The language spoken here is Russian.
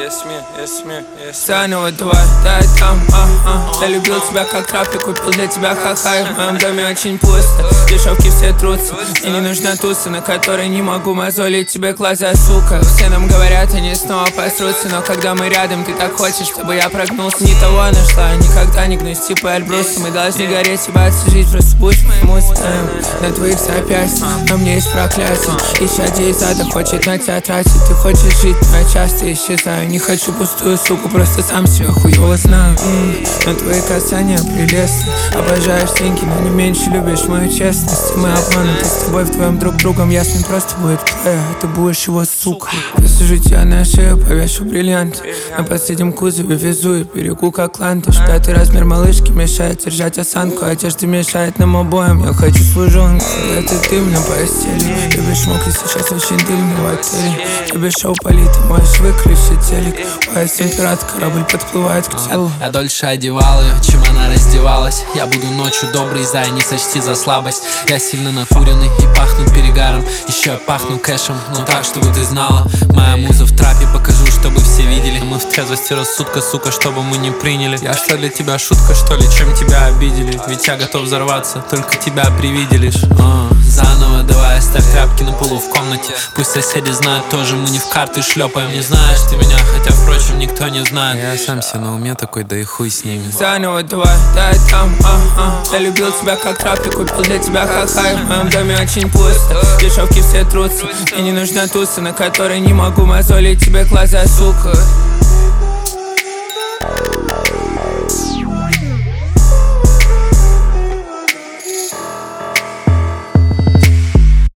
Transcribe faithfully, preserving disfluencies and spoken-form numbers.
Заново давай, дай там, а-а. Я любил тебя как капли, купил для тебя хахай. В моем доме очень пусто, дешевки все трутся. Мне не нужна туса, на которой не могу мозолить тебе глаза, сука. Все нам говорят, они снова посрутся, но когда мы рядом, ты так хочешь, чтобы я прогнулся. Не того нашла, никогда не гнусь, типа Эльбруса. Мы должны гореть, ебаться, жить, просто будь моей музыкой. На твоих запястьях, но мне есть проклятие. Ища из ада хочет на тебя тратить. Ты хочешь жить, но я часто исчезаю. Не хочу пустую суку, просто сам себя хуёво знаю. М-м, но твои касания прелестны. Обожаешь деньги, но не меньше любишь мою честность. Мы обмануты с тобой вдвоем друг другом. Ясно, просто будет плея, а ты будешь его сука. Посажу тебя на шею, повешу бриллиант. На последнем кузове везу и берегу как ландыш. Пятый размер малышки мешает держать осанку. Одежда мешает нам обоим. Я хочу свою жену, это ты мне постели. Любишь мокрый, сейчас очень дымно в отеле. Любишь шоу поли, ты можешь выключить телек. Поезд температура, корабль подплывает к телу. Я дольше одевал ее, чем она раздевалась. Я буду ночью добрый, зай, не сочти за слабость. Я сильно накуренный и пахну перегаром. Еще я пахну кэшем, но так, чтобы ты знала. Моя муза в трапе, покажу, чтобы все видели. Мы в трезвости рассудка, сука, чтобы мы не приняли. Я что, для тебя шутка, что ли, чем тебя обидели? Ведь я готов взорваться, только тебя привиделишь. а, Заново давай оставь тряпки на полу в комнате. Пусть соседи знают тоже, мы не в карты шлепаем. Не знаешь ты меня, хотя, впрочем, никто не знает. Я сам себе на уме такой, да и хуй с ними. Заново давай, дай там, а-а. Я любил тебя как капли, купил для тебя хахай. В моем доме очень пусто, дешевки все трутся. Мне не нужна туса, на которой не могу мозолить тебе глаза, сука.